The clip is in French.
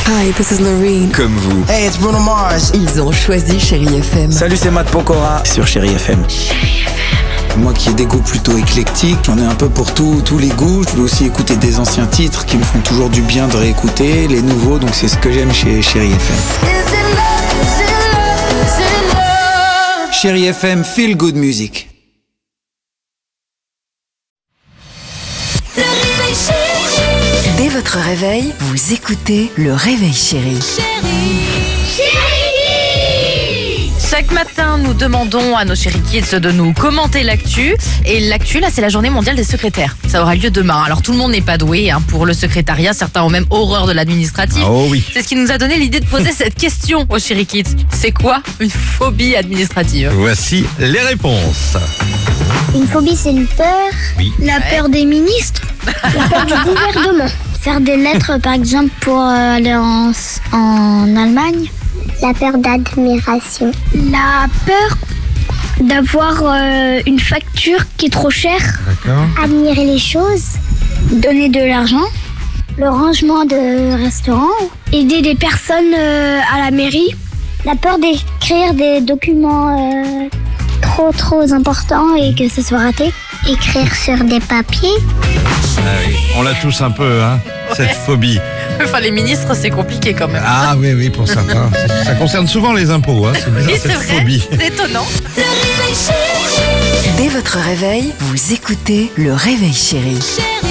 Hi, this is Noreen. Comme vous. Hey, it's Bruno Mars. Ils ont choisi Chérie FM. Salut, c'est Matt Pokora sur Chérie FM. Moi qui ai des goûts plutôt éclectiques, j'en ai un peu pour tous les goûts. Je peux aussi écouter des anciens titres qui me font toujours du bien de réécouter, les nouveaux, donc c'est ce que j'aime chez Chérie FM. Chérie FM, feel good music. Dès votre réveil, vous écoutez le Réveil Chérie. Chaque matin, nous demandons à nos chéri kids de nous commenter l'actu. Et l'actu, là, c'est la journée mondiale des secrétaires. Ça aura lieu demain. Alors, tout le monde n'est pas doué pour le secrétariat. Certains ont même horreur de l'administratif. Oh oui. C'est ce qui nous a donné l'idée de poser cette question aux chéri kids. C'est quoi une phobie administrative? Voici les réponses. Une phobie, c'est une peur. Oui. La peur des ministres. La peur du gouvernement. Faire des lettres, par exemple, pour aller en Allemagne. La peur d'admiration. La peur d'avoir une facture qui est trop chère. D'accord. Admirer les choses. Donner de l'argent. Le rangement de restaurants. Aider des personnes à la mairie. La peur d'écrire des documents trop importants et que ce soit raté. Écrire sur des papiers. Ah oui, on l'a tous un peu, cette phobie. Enfin, les ministres, c'est compliqué quand même. Ah oui, pour certains. Ça concerne souvent les impôts, c'est bizarre Oui, c'est cette vrai. phobie. C'est étonnant. Dès votre réveil, vous écoutez le Réveil Chérie.